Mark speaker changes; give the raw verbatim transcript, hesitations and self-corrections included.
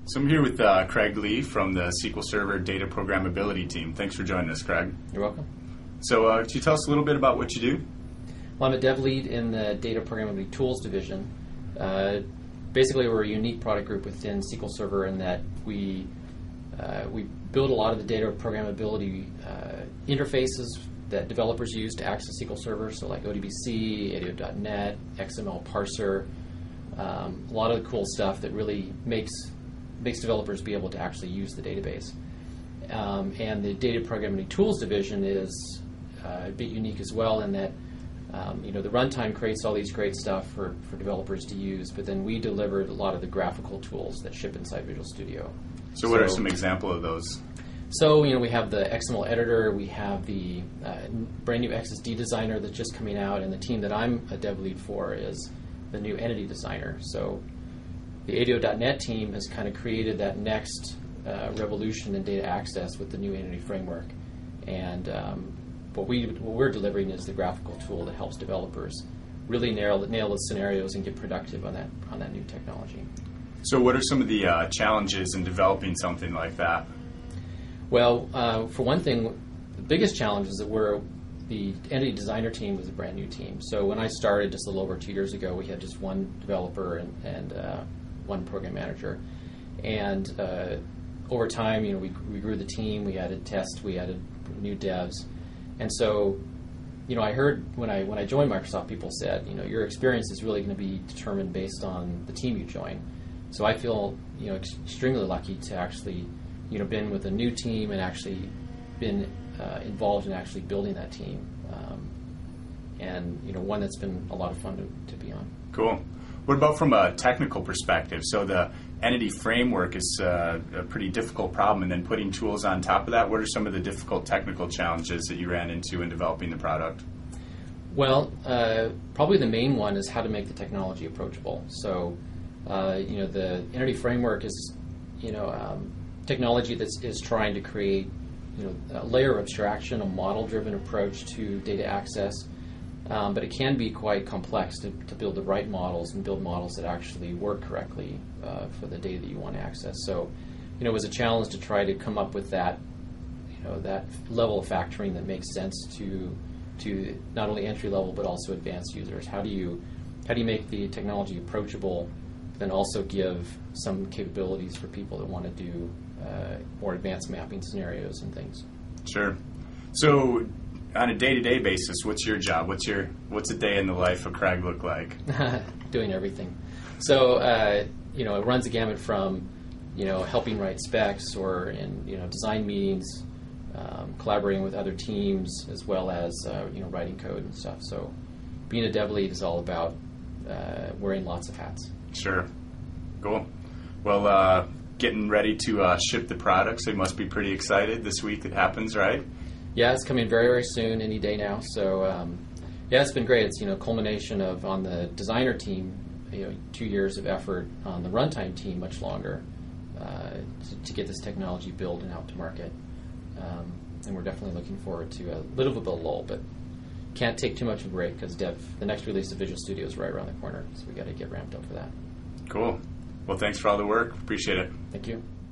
Speaker 1: So I'm here with uh, Craig Lee from the S Q L Server Data Programmability team. Thanks for joining us, Craig.
Speaker 2: You're welcome.
Speaker 1: So uh, could you tell us a little bit about what you do?
Speaker 2: Well, I'm a dev lead in the Data Programmability Tools division. Uh, basically, we're a unique product group within S Q L Server in that we uh, we build a lot of the data programmability uh, interfaces that developers use to access S Q L Server, so like O D B C, A D O dot net, X M L parser, um, a lot of the cool stuff that really makes makes developers be able to actually use the database. Um, and the Data Programmability Tools division is uh, a bit unique as well in that um, you know the runtime creates all these great stuff for, for developers to use, but then we delivered a lot of the graphical tools that ship inside Visual Studio.
Speaker 1: So, what so, are some examples of those?
Speaker 2: So, you know, we have the X M L editor, we have the uh, brand new X S D designer that's just coming out, and the team that I'm a dev lead for is the new entity designer. So, the A D O dot net team has kind of created that next uh, revolution in data access with the new entity framework. And um, what, we, what we're delivering is the graphical tool that helps developers really nail, nail the scenarios and get productive on that, on that new technology.
Speaker 1: So what are some of the uh, challenges in developing something like that?
Speaker 2: Well, uh, for one thing, the biggest challenge is that we're the entity designer team was a brand new team. So when I started just a little over two years ago, we had just one developer and, and uh, one program manager. And uh, over time, you know, we, we grew the team, we added tests, we added new devs. And so, you know, I heard when I when I joined Microsoft, people said, you know, your experience is really going to be determined based on the team you join. So I feel, you know, ex- extremely lucky to actually, you know, been with a new team and actually been uh, involved in actually building that team. Um, and, you know, one that's been a lot of fun to, to be on.
Speaker 1: Cool. What about from a technical perspective? So the entity framework is uh, a pretty difficult problem, and then putting tools on top of that, what are some of the difficult technical challenges that you ran into in developing the product?
Speaker 2: Well, uh, probably the main one is how to make the technology approachable. So, uh, you know, the entity framework is, you know, um, technology that is trying to create, you know, a layer of abstraction, a model-driven approach to data access. Um, but it can be quite complex to, to build the right models and build models that actually work correctly uh, for the data that you want to access. So, you know, it was a challenge to try to come up with that, you know, that level of factoring that makes sense to to not only entry level but also advanced users. How do you how do you make the technology approachable, then also give some capabilities for people that want to do uh, more advanced mapping scenarios and things?
Speaker 1: Sure. So, on a day-to-day basis, what's your job? What's your what's a day in the life of Craig look like?
Speaker 2: Doing everything. So, uh, you know, it runs the gamut from, you know, helping write specs or in, you know, design meetings, um, collaborating with other teams, as well as, uh, you know, writing code and stuff. So, being a dev lead is all about uh, wearing lots of hats.
Speaker 1: Sure. Cool. Well, uh, getting ready to uh, ship the product, so you must be pretty excited this week it happens, right?
Speaker 2: Yeah, it's coming very, very soon, any day now. So, um, yeah, it's been great. It's, you know, culmination of, on the designer team, you know, two years of effort, on the runtime team, much longer, uh, to, to get this technology built and out to market. Um, and we're definitely looking forward to a little bit of a lull, but can't take too much of a break because dev, the next release of Visual Studio is right around the corner, so we got to get ramped up for that.
Speaker 1: Cool. Well, thanks for all the work. Appreciate it.
Speaker 2: Thank you.